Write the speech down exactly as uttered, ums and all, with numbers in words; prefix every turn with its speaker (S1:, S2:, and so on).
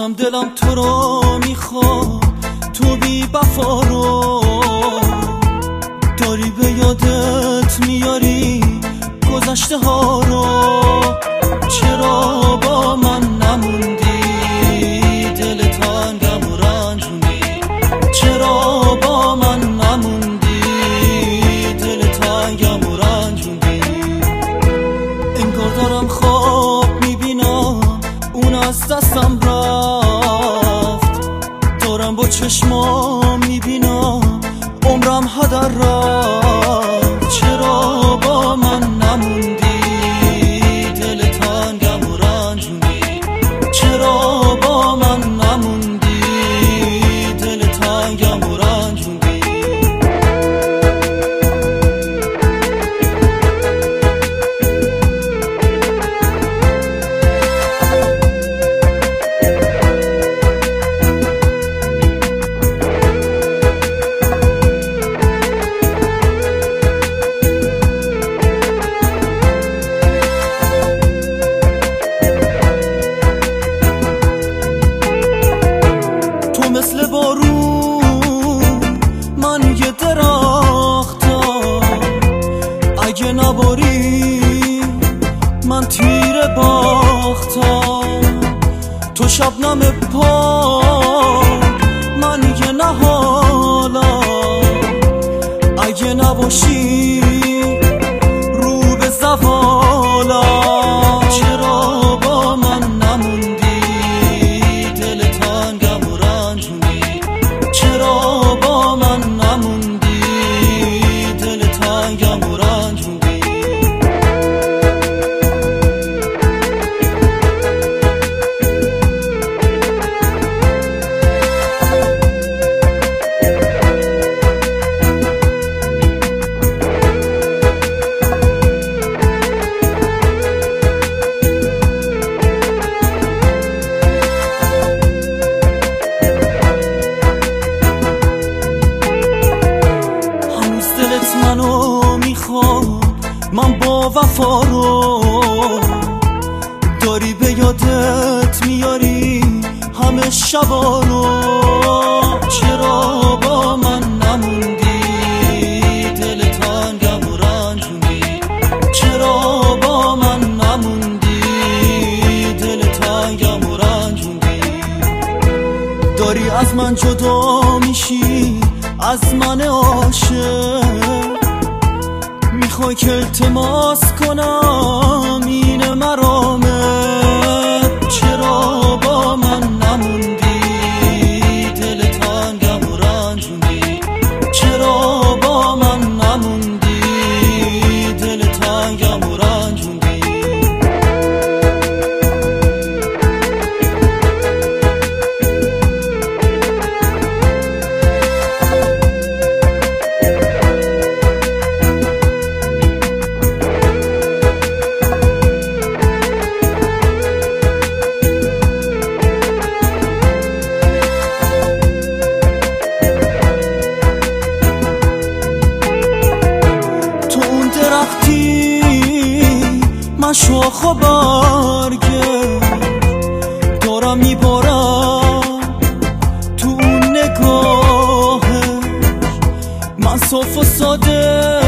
S1: بازم دلم تو رو میخواد، تو بی وفا رو داری به یادت میاری گذشته ها رو. چرا با من نموندی دل تنگم و رنجوندی؟ چرا با من نموندی دل تنگم و رنجوندی؟ انگار دارم خواب میبینم اون از دستم رفت، دارم با چشمام میبینم عمرم هدر رفت. چرا با من نموندی دل تنگم و رنجوندی؟ چرا با من نموندی دل تنگم و رنجوندی؟ مثل بارون من یه درختم، اگه نباری من تیر باختم. تو شبنم پاک من یه نهالم، اگه نباشی رو به زوالم. چرا با من نموندی دل تنگم و رنجوندی؟ چرا با من نموندی دل تنگم و رنجوندی؟ منو میخواد من با وفا رو داری به یادت میاری همه شبا رو. چرا با من نموندی دل تنگم و رنجوندی؟ چرا با من نموندی دل تنگم و رنجوندی؟ داری از من جدا میشی از من عاشق، میخوای که التماس کنم این مرامت. چرا با من نموندی دل تنگم و رنجوندی؟ چرا با من نموندی دل تنگم و رنجوندی؟ من شاخ و برگه دارم میبارم تو اون نگاهه، من صاف و ساده